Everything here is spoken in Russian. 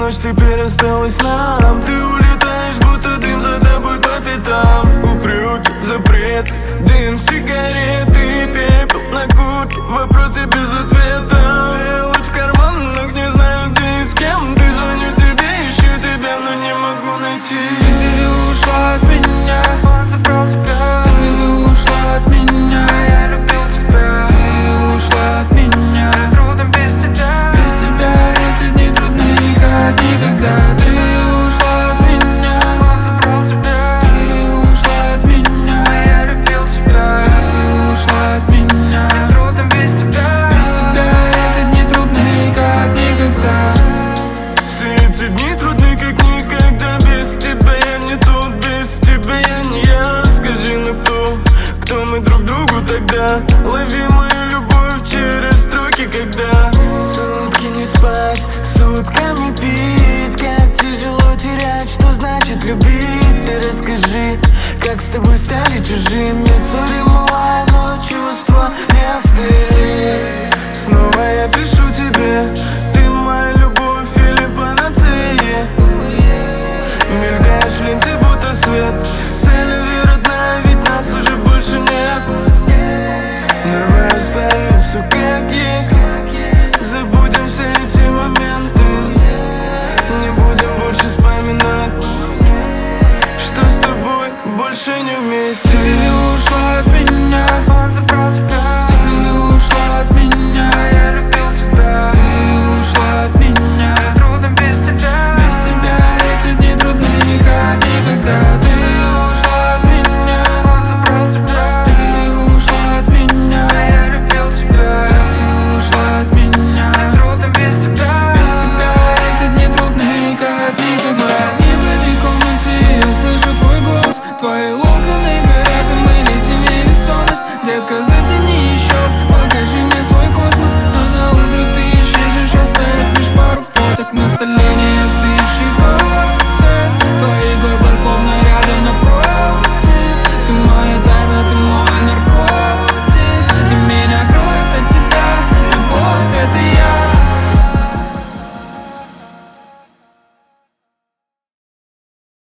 ночь теперь осталась нам. Ты улетаешь, будто дым за тобой по пятам. Упреки, запрет, дым, сигареты, пепел на куртке, вопросы без ответа. Луч в карман, но не знаю где и с кем. Ты звоню тебе, ищу тебя, но не могу найти. Ты ушла от меня, ты ушла от меня, я любил тебя. Ты ушла от меня, трудно без тебя. Без тебя эти дни трудны, как никогда. Ты ушла от меня, ты ушла от меня, я любил тебя. Ты ушла от меня, трудно без тебя. Без тебя эти дни трудны, как никогда. Все эти дни трудны, как никогда. Без тебя я не тут, без тебя я не я. Скажи, ну кто мы друг другу тогда? Лови мою любовь через строки, когда сутки не спать, сутками пить. Как тяжело терять, что значит любить. Ты расскажи, как с тобой стали чужими. Сори, малая, но чувства не остыли. Снова я пишу тебе, ты моя любовь или панацея. Мелькаешь в ленте, будто свет. Селеви, родная, ведь нас уже больше нет. Давай оставим все как есть. Забудем все эти моменты. Не будем больше вспоминать, что с тобой больше не вместе. Ты ушла от меня, ты ушла от меня, я любил тебя. Ты ушла от меня, трудно без тебя. Без тебя эти дни трудны, как никогда. Ты ушла от меня, ты ушла от меня, я любил тебя. Ты ушла от меня, трудно без тебя. Без тебя эти дни трудны, как никогда. Не в этой комнате я слышу твой голос. Твои локоны горят, и мы летим в невесомость. Детка, затяни еще, покажи мне свой космос. А на утро ты исчезнешь, оставив лишь пару фоток на столе. Не остынь.